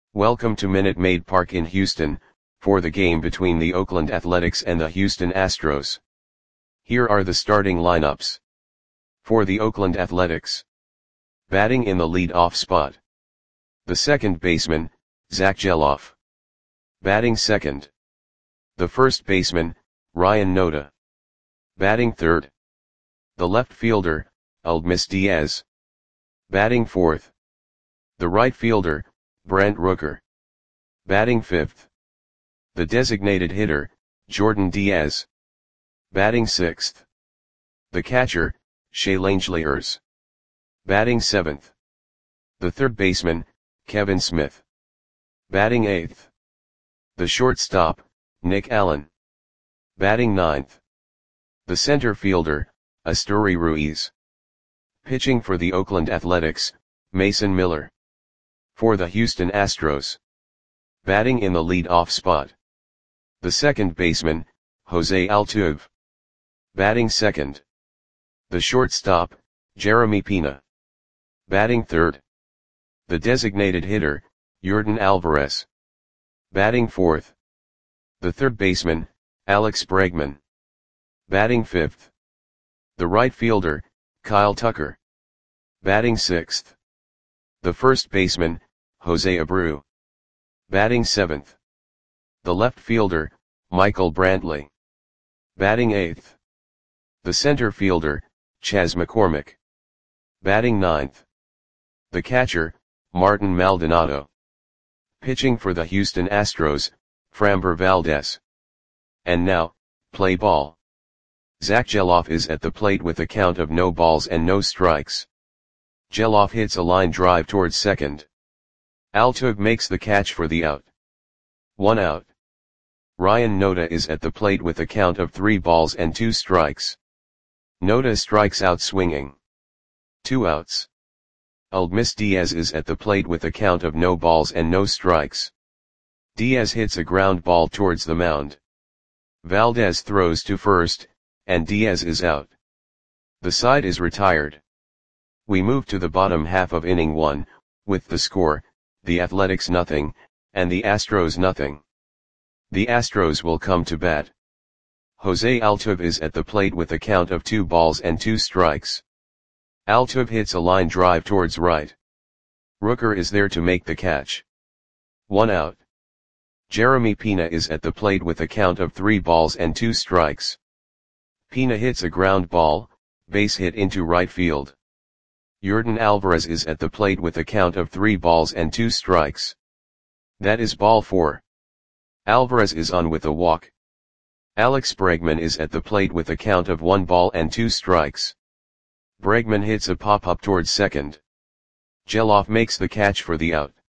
Welcome to Minute Maid Park in Houston, for the game between the Oakland Athletics and the Houston Astros. Here are the starting lineups. For the Oakland Athletics. Batting in the lead-off spot. The second baseman, Zack Gelof. Batting second. The first baseman, Ryan Noda. Batting third. The left fielder, Aledmys Diaz. Batting fourth. The right fielder, Brent Rooker. Batting fifth. The designated hitter, Jordan Diaz. Batting sixth. The catcher, Shea Langeliers. Batting seventh. The third baseman, Kevin Smith. Batting eighth. The shortstop, Nick Allen. Batting ninth. The center fielder, Esteury Ruiz. Pitching for the Oakland Athletics, Mason Miller. For the Houston Astros. Batting in the lead-off spot. The second baseman, Jose Altuve. Batting second. The shortstop, Jeremy Pena. Batting third. The designated hitter, Yordan Alvarez. Batting fourth. The third baseman, Alex Bregman. Batting fifth. The right fielder, Kyle Tucker. Batting sixth. The first baseman, Jose Abreu. Batting seventh. The left fielder, Michael Brantley. Batting eighth. The center fielder, Chas McCormick. Batting ninth. The catcher, Martin Maldonado. Pitching for the Houston Astros, Framber Valdez. And now, play ball. Zack Gelof is at the plate with a count of no balls and no strikes. Gelof hits a line drive towards second. Altuve makes the catch for the out. 1 out. Ryan Noda is at the plate with a count of 3 balls and 2 strikes. Noda strikes out swinging. 2 outs. Aledmys Diaz is at the plate with a count of no balls and no strikes. Diaz hits a ground ball towards the mound. Valdez throws to first, and Diaz is out. The side is retired. We move to the bottom half of inning 1, with the score, the Athletics nothing, and the Astros nothing. The Astros will come to bat. Jose Altuve is at the plate with a count of 2 balls and 2 strikes. Altuve hits a line drive towards right. Rooker is there to make the catch. 1 out. Jeremy Pena is at the plate with a count of 3 balls and 2 strikes. Pena hits a ground ball, base hit into right field. Yordan Alvarez is at the plate with a count of 3 balls and 2 strikes. That is ball 4. Alvarez is on with a walk. Alex Bregman is at the plate with a count of 1 ball and 2 strikes. Bregman hits a pop-up towards second. Gelof makes the catch for the out.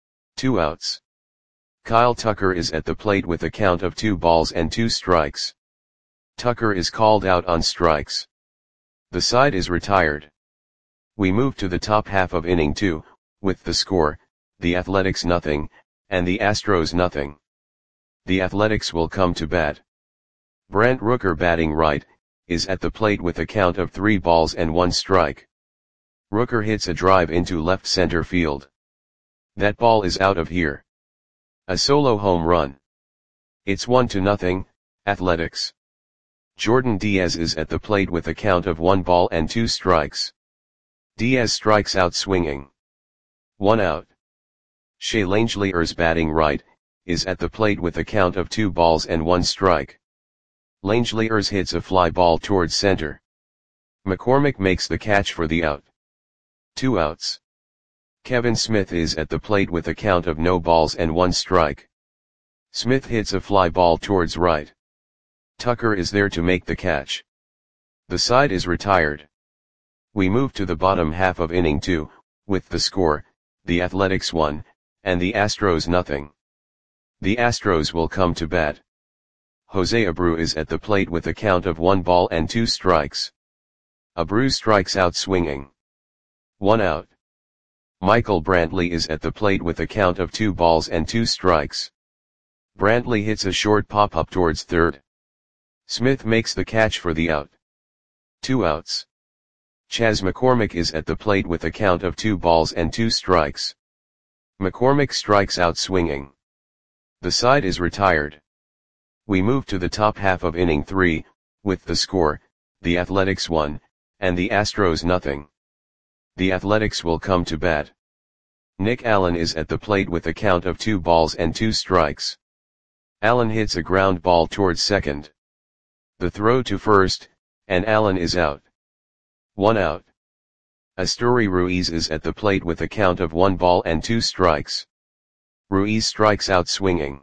2 outs. Kyle Tucker is at the plate with a count of 2 balls and 2 strikes. Tucker is called out on strikes. The side is retired. We move to the top half of inning 2, with the score, the Athletics nothing, and the Astros nothing. The Athletics will come to bat. Brent Rooker batting right, is at the plate with a count of 3 balls and 1 strike. Rooker hits a drive into left center field. That ball is out of here. A solo home run. It's 1-0, Athletics. Jordan Diaz is at the plate with a count of 1 ball and 2 strikes. Diaz strikes out swinging. 1 out. Shea Langeliers batting right, is at the plate with a count of 2 balls and 1 strike. Langeliers hits a fly ball towards center. McCormick makes the catch for the out. 2 outs. Kevin Smith is at the plate with a count of no balls and 1 strike. Smith hits a fly ball towards right. Tucker is there to make the catch. The side is retired. We move to the bottom half of inning 2, with the score, the Athletics 1, and the Astros nothing. The Astros will come to bat. Jose Abreu is at the plate with a count of 1 ball and 2 strikes. Abreu strikes out swinging. 1 out. Michael Brantley is at the plate with a count of 2 balls and 2 strikes. Brantley hits a short pop-up towards third. Smith makes the catch for the out. 2 outs. Chas McCormick is at the plate with a count of 2 balls and 2 strikes. McCormick strikes out swinging. The side is retired. We move to the top half of inning 3, with the score, the Athletics 1, and the Astros nothing. The Athletics will come to bat. Nick Allen is at the plate with a count of 2 balls and 2 strikes. Allen hits a ground ball towards second. The throw to first, and Allen is out. 1 out. Asturi Ruiz is at the plate with a count of 1 ball and 2 strikes. Ruiz strikes out swinging.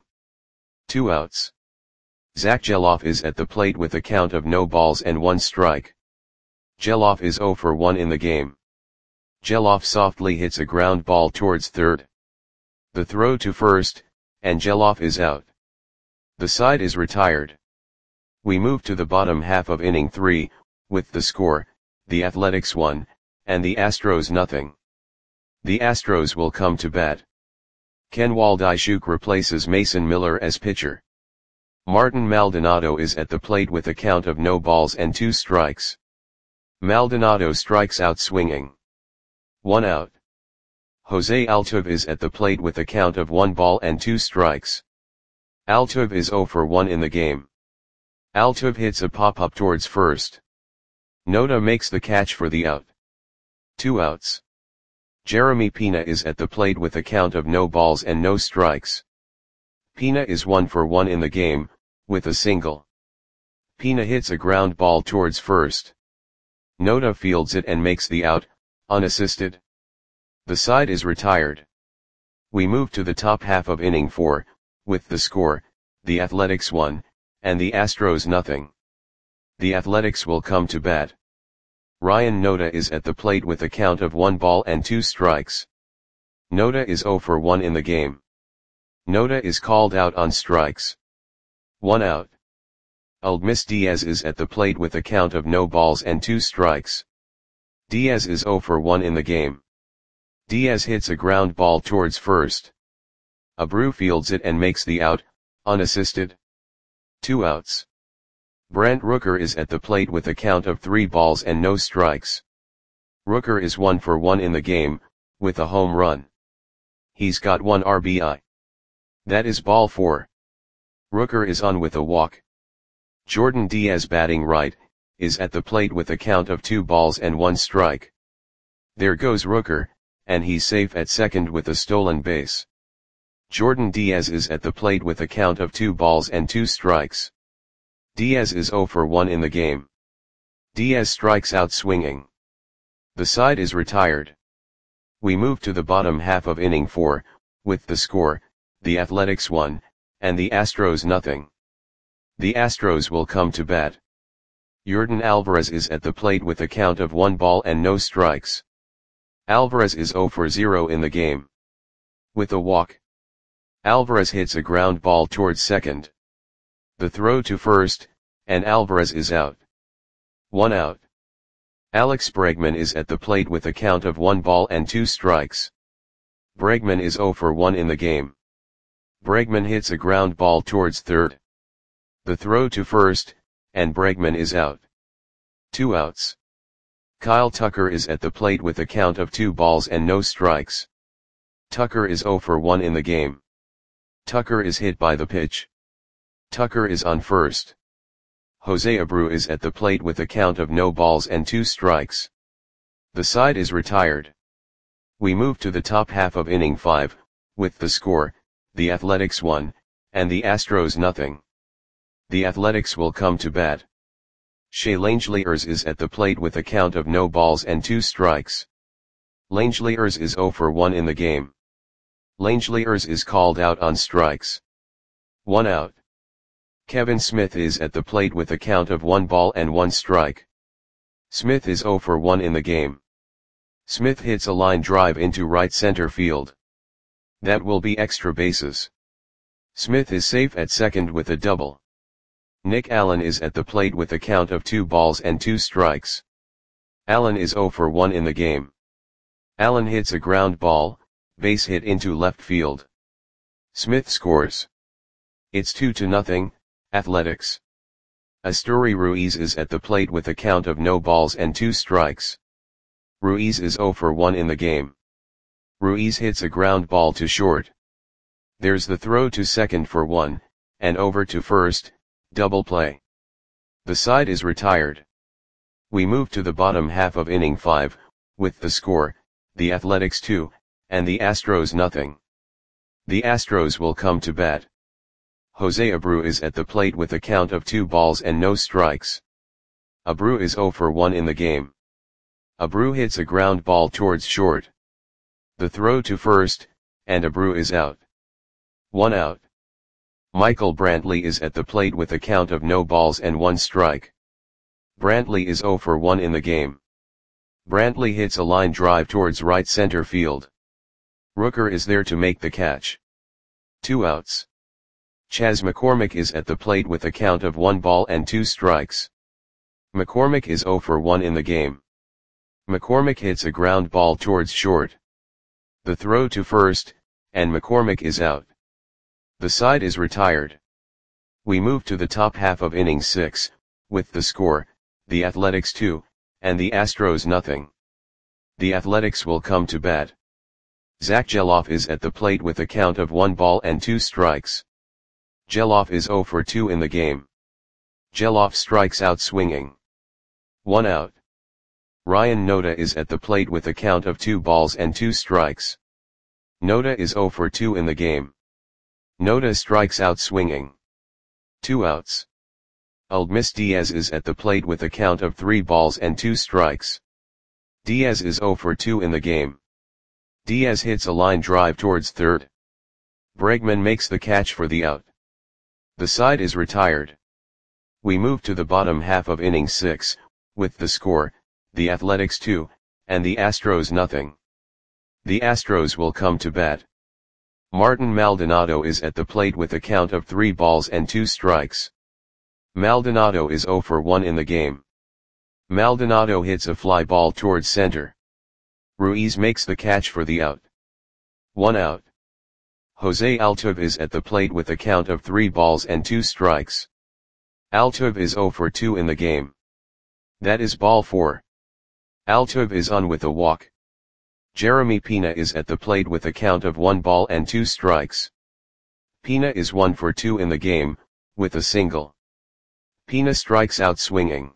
2 outs. Zach Gelof is at the plate with a count of no balls and 1 strike. Gelof is 0 for 1 in the game. Gelof softly hits a ground ball towards third. The throw to first, and Gelof is out. The side is retired. We move to the bottom half of inning 3, with the score, the Athletics 1, and the Astros nothing. The Astros will come to bat. Ken Waldichuk replaces Mason Miller as pitcher. Martin Maldonado is at the plate with a count of no balls and 2 strikes. Maldonado strikes out swinging. 1 out. Jose Altuve is at the plate with a count of 1 ball and 2 strikes. Altuve is 0 for 1 in the game. Altuve hits a pop-up towards first. Noda makes the catch for the out. 2 outs. Jeremy Pena is at the plate with a count of no balls and no strikes. Pena is 1 for 1 in the game, with a single. Pena hits a ground ball towards first. Noda fields it and makes the out, unassisted. The side is retired. We move to the top half of inning 4, with the score, the Athletics 1, and the Astros nothing. The Athletics will come to bat. Ryan Noda is at the plate with a count of 1 ball and 2 strikes. Noda is 0 for 1 in the game. Noda is called out on strikes. 1 out. Aledmys Diaz is at the plate with a count of no balls and 2 strikes. Diaz is 0 for 1 in the game. Diaz hits a ground ball towards first. Abreu fields it and makes the out, unassisted. 2 outs. Brent Rooker is at the plate with a count of 3 balls and no strikes. Rooker is 1 for 1 in the game, with a home run. He's got 1 RBI. That is ball 4. Rooker is on with a walk. Jordan Diaz, batting right, is at the plate with a count of 2 balls and 1 strike. There goes Rooker, and he's safe at second with a stolen base. Jordan Diaz is at the plate with a count of 2 balls and 2 strikes. Diaz is 0 for 1 in the game. Diaz strikes out swinging. The side is retired. We move to the bottom half of inning 4, with the score, the Athletics 1, and the Astros nothing. The Astros will come to bat. Yordan Alvarez is at the plate with a count of 1 ball and no strikes. Alvarez is 0 for 0 in the game. With a walk. Alvarez hits a ground ball towards second. The throw to first, and Alvarez is out. 1 out. Alex Bregman is at the plate with a count of 1 ball and 2 strikes. Bregman is 0 for 1 in the game. Bregman hits a ground ball towards third. The throw to first, and Bregman is out. 2 outs. Kyle Tucker is at the plate with a count of 2 balls and no strikes. Tucker is 0 for 1 in the game. Tucker is hit by the pitch. Tucker is on first. Jose Abreu is at the plate with a count of no balls and 2 strikes. The side is retired. We move to the top half of inning 5, with the score, the Athletics 1, and the Astros nothing. The Athletics will come to bat. Shea Langeliers is at the plate with a count of no balls and 2 strikes. Langeliers is 0 for 1 in the game. Langeliers is called out on strikes. 1 out. Kevin Smith is at the plate with a count of 1 ball and 1 strike. Smith is 0 for 1 in the game. Smith hits a line drive into right center field. That will be extra bases. Smith is safe at second with a double. Nick Allen is at the plate with a count of 2 balls and 2 strikes. Allen is 0 for 1 in the game. Allen hits a ground ball, base hit into left field. Smith scores. It's 2-0, Athletics. Asturi Ruiz is at the plate with a count of no balls and 2 strikes. Ruiz is 0 for 1 in the game. Ruiz hits a ground ball to short. There's the throw to second for one, and over to first, double play. The side is retired. We move to the bottom half of inning 5, with the score, the Athletics 2, and the Astros nothing. The Astros will come to bat. Jose Abreu is at the plate with a count of 2 balls and no strikes. Abreu is 0 for 1 in the game. Abreu hits a ground ball towards short. The throw to first, and Abreu is out. 1 out. Michael Brantley is at the plate with a count of no balls and 1 strike. Brantley is 0 for 1 in the game. Brantley hits a line drive towards right center field. Rooker is there to make the catch. 2 outs. Chas McCormick is at the plate with a count of 1 ball and 2 strikes. McCormick is 0 for 1 in the game. McCormick hits a ground ball towards short. The throw to first, and McCormick is out. The side is retired. We move to the top half of inning 6, with the score, the Athletics 2, and the Astros nothing. The Athletics will come to bat. Zach Gelof is at the plate with a count of 1 ball and 2 strikes. Gelof is 0 for 2 in the game. Gelof strikes out swinging. 1 out. Ryan Noda is at the plate with a count of 2 balls and 2 strikes. Noda is 0 for 2 in the game. Noda strikes out swinging. 2 outs. Aledmys Diaz is at the plate with a count of 3 balls and 2 strikes. Diaz is 0 for 2 in the game. Diaz hits a line drive towards third. Bregman makes the catch for the out. The side is retired. We move to the bottom half of inning 6, with the score, the Athletics 2, and the Astros nothing. The Astros will come to bat. Martin Maldonado is at the plate with a count of 3 balls and 2 strikes. Maldonado is 0 for 1 in the game. Maldonado hits a fly ball towards center. Ruiz makes the catch for the out. 1 out. Jose Altuve is at the plate with a count of 3 balls and 2 strikes. Altuve is 0 for 2 in the game. That is ball 4. Altuve is on with a walk. Jeremy Pena is at the plate with a count of 1 ball and 2 strikes. Pena is 1 for 2 in the game, with a single. Pena strikes out swinging.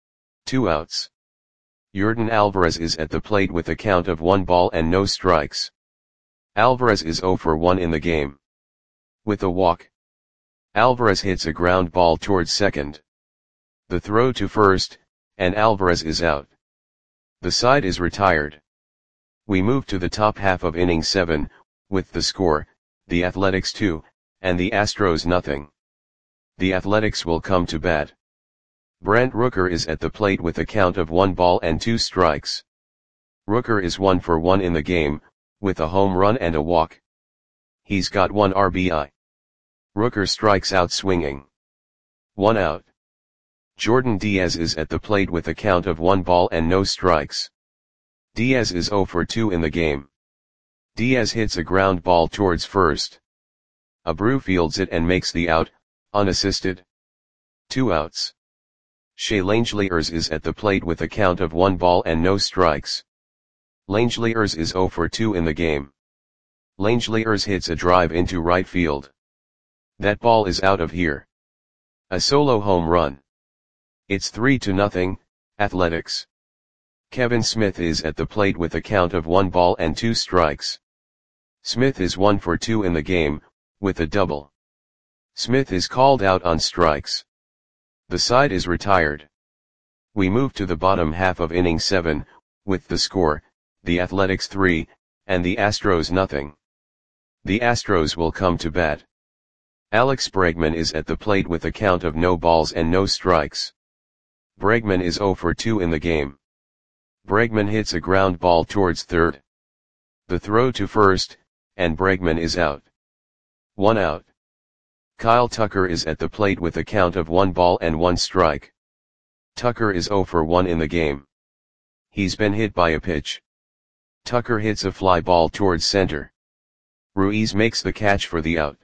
2 outs. Yordan Alvarez is at the plate with a count of 1 ball and no strikes. Alvarez is 0 for 1 in the game. With a walk. Alvarez hits a ground ball towards second. The throw to first, and Alvarez is out. The side is retired. We move to the top half of inning 7, with the score, the Athletics 2, and the Astros nothing. The Athletics will come to bat. Brent Rooker is at the plate with a count of 1 ball and 2 strikes. Rooker is 1 for 1 in the game, with a home run and a walk. He's got 1 RBI. Rooker strikes out swinging. 1 out. Jordan Diaz is at the plate with a count of 1 ball and no strikes. Diaz is 0 for 2 in the game. Diaz hits a ground ball towards first. Abreu fields it and makes the out, unassisted. 2 outs. Shea Langeliers is at the plate with a count of 1 ball and no strikes. Langeliers is 0 for 2 in the game. Langeliers hits a drive into right field. That ball is out of here. A solo home run. It's 3-0, Athletics. Kevin Smith is at the plate with a count of 1 ball and 2 strikes. Smith is 1 for 2 in the game, with a double. Smith is called out on strikes. The side is retired. We move to the bottom half of inning 7, with the score, the Athletics 3, and the Astros nothing. The Astros will come to bat. Alex Bregman is at the plate with a count of no balls and no strikes. Bregman is 0 for 2 in the game. Bregman hits a ground ball towards third. The throw to first, and Bregman is out. 1 out. Kyle Tucker is at the plate with a count of 1 ball and 1 strike. Tucker is 0 for 1 in the game. He's been hit by a pitch. Tucker hits a fly ball towards center. Ruiz makes the catch for the out.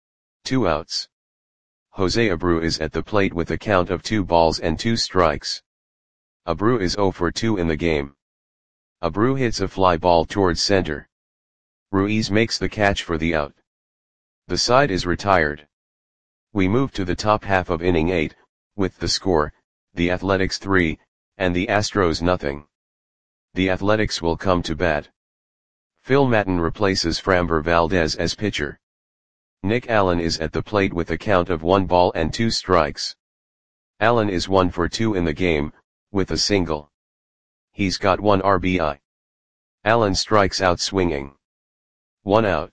2 outs. Jose Abreu is at the plate with a count of 2 balls and 2 strikes. Abreu is 0 for 2 in the game. Abreu hits a fly ball towards center. Ruiz makes the catch for the out. The side is retired. We move to the top half of inning 8, with the score, the Athletics 3, and the Astros nothing. The Athletics will come to bat. Phil Maton replaces Framber Valdez as pitcher. Nick Allen is at the plate with a count of 1 ball and 2 strikes. Allen is 1 for 2 in the game, with a single. He's got 1 RBI. Allen strikes out swinging. 1 out.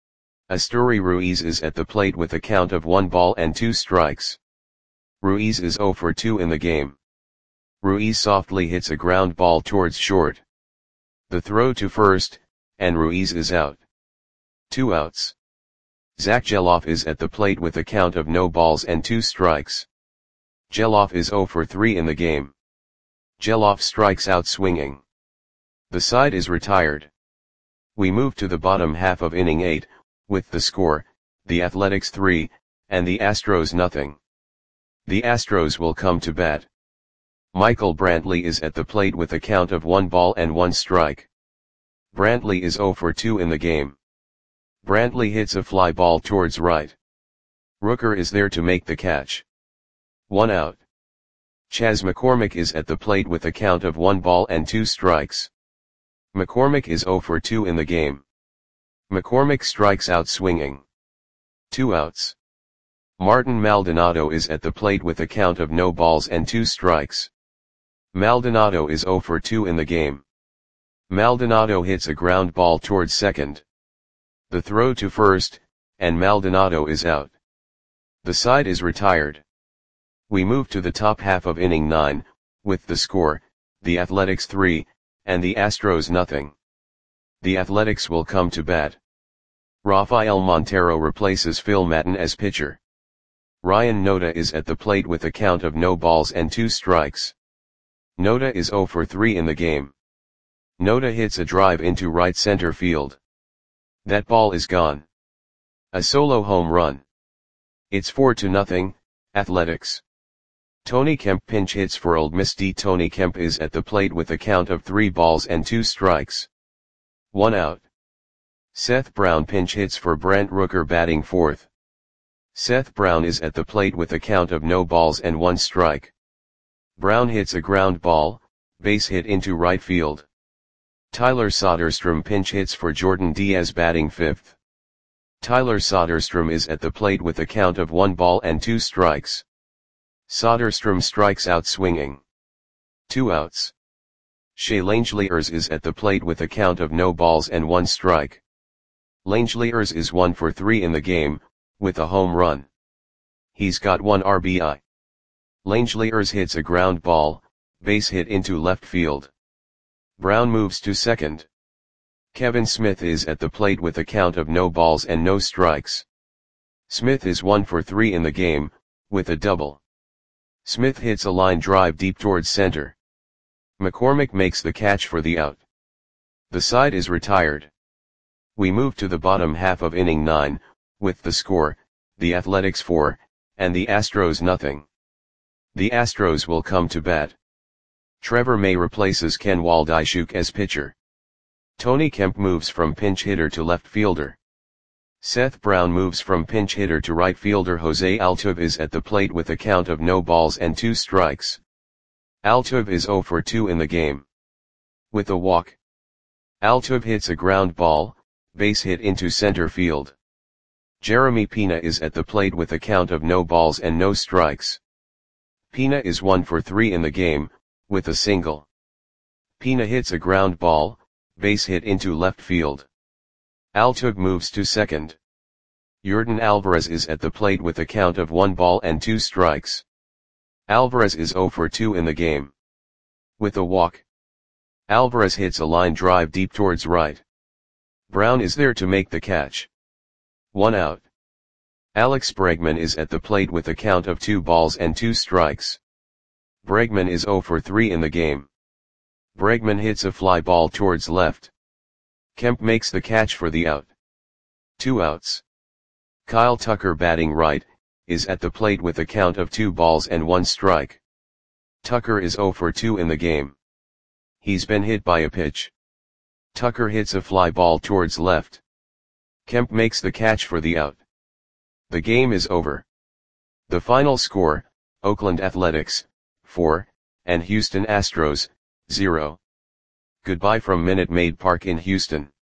Asturi Ruiz is at the plate with a count of 1 ball and 2 strikes. Ruiz is 0 for 2 in the game. Ruiz softly hits a ground ball towards short. The throw to first, and Ruiz is out. 2 outs. Zach Gelof is at the plate with a count of no balls and 2 strikes. Gelof is 0 for 3 in the game. Gelof strikes out swinging. The side is retired. We move to the bottom half of inning 8, with the score, the Athletics 3, and the Astros nothing. The Astros will come to bat. Michael Brantley is at the plate with a count of 1 ball and 1 strike. Brantley is 0 for 2 in the game. Brantley hits a fly ball towards right. Rooker is there to make the catch. 1 out. Chas McCormick is at the plate with a count of 1 ball and 2 strikes. McCormick is 0 for 2 in the game. McCormick strikes out swinging. 2 outs. Martin Maldonado is at the plate with a count of no balls and 2 strikes. Maldonado is 0 for 2 in the game. Maldonado hits a ground ball towards second. The throw to first, and Maldonado is out. The side is retired. We move to the top half of inning 9, with the score, the Athletics 3, and the Astros nothing. The Athletics will come to bat. Rafael Montero replaces Phil Maton as pitcher. Ryan Noda is at the plate with a count of no balls and 2 strikes. Noda is 0 for 3 in the game. Noda hits a drive into right center field. That ball is gone. A solo home run. It's 4-0, Athletics. Tony Kemp pinch hits for Old Miss. Tony Kemp is at the plate with a count of 3 balls and 2 strikes. 1 out. Seth Brown pinch hits for Brent Rooker batting fourth. Seth Brown is at the plate with a count of no balls and 1 strike. Brown hits a ground ball, base hit into right field. Tyler Soderstrom pinch hits for Jordan Diaz batting fifth. Tyler Soderstrom is at the plate with a count of 1 ball and 2 strikes. Soderstrom strikes out swinging. 2 outs. Shea Langeliers is at the plate with a count of no balls and 1 strike. Langeliers is 1 for 3 in the game, with a home run. He's got 1 RBI. Langeliers hits a ground ball, base hit into left field. Brown moves to second. Kevin Smith is at the plate with a count of no balls and no strikes. Smith is 1 for 3 in the game, with a double. Smith hits a line drive deep towards center. McCormick makes the catch for the out. The side is retired. We move to the bottom half of inning 9, with the score, the Athletics 4, and the Astros nothing. The Astros will come to bat. Trevor May replaces Ken Waldichuk as pitcher. Tony Kemp moves from pinch hitter to left fielder. Seth Brown moves from pinch hitter to right fielder. Jose Altuve is at the plate with a count of no balls and 2 strikes. Altuve is 0 for 2 in the game. With a walk. Altuve hits a ground ball, base hit into center field. Jeremy Pena is at the plate with a count of no balls and no strikes. Pena is 1 for 3 in the game, with a single. Pena hits a ground ball, base hit into left field. Altuve moves to second. Yordan Alvarez is at the plate with a count of 1 ball and 2 strikes. Alvarez is 0 for 2 in the game. With a walk. Alvarez hits a line drive deep towards right. Brown is there to make the catch. 1 out. Alex Bregman is at the plate with a count of 2 balls and 2 strikes. Bregman is 0 for 3 in the game. Bregman hits a fly ball towards left. Kemp makes the catch for the out. 2 outs. Kyle Tucker batting right, is at the plate with a count of 2 balls and 1 strike. Tucker is 0 for 2 in the game. He's been hit by a pitch. Tucker hits a fly ball towards left. Kemp makes the catch for the out. The game is over. The final score, Oakland Athletics, 4, and Houston Astros, 0. Goodbye from Minute Maid Park in Houston.